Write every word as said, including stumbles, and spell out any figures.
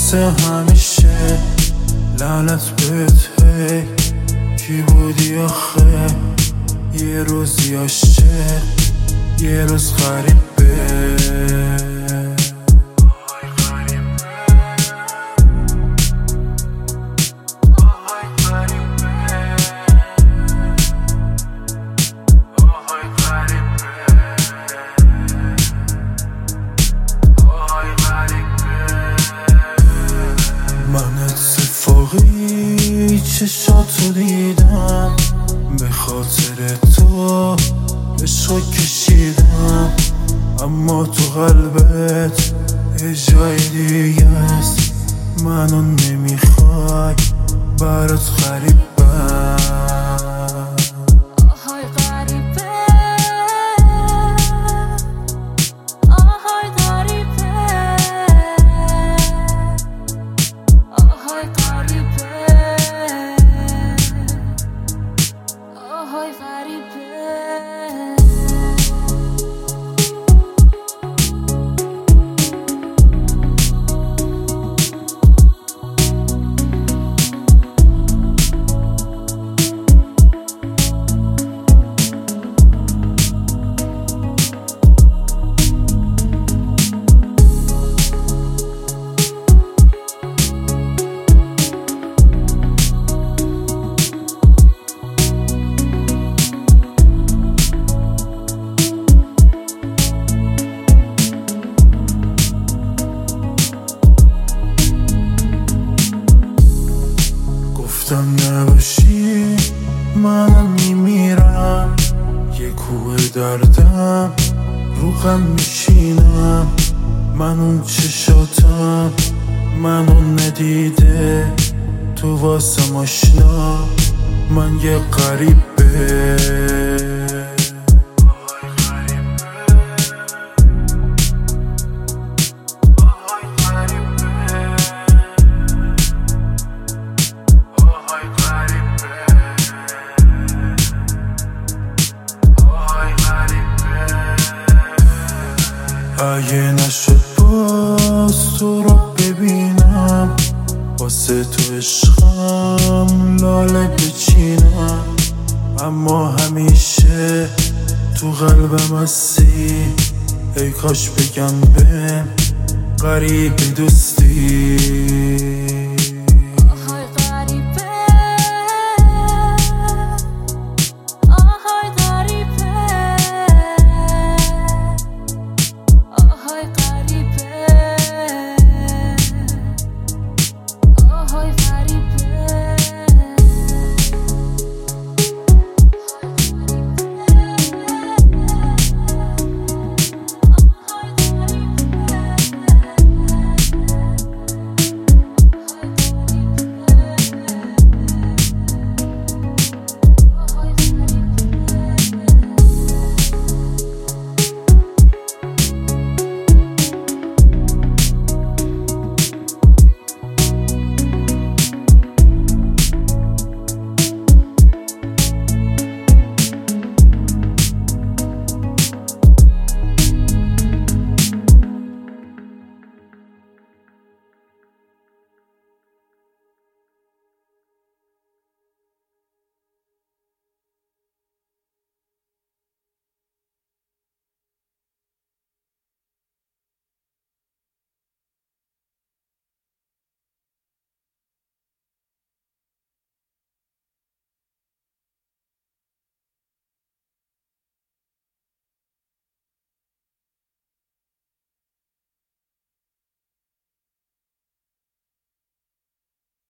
واسه همیشه لعنت بهت هی کی بودی آخه یه روز یاشه یه روز غریبه من اتفاقی چشاتو دیدم به خاطر تو عشقو کشیدم اما تو قلبت یه جای دیگه است منو نمیخوای برات غریبم گفتم نباشی منم میمیرم یه کوه دردم رو غم میشینم من اون چشاتم منو ندیده تو واسم آشنا من یه غریبه اگه نشد باز تو رو ببینم واسه تو عشقم لاله بچینم اما همیشه تو قلبم هستی ای کاش بگم بهم غریب دوستی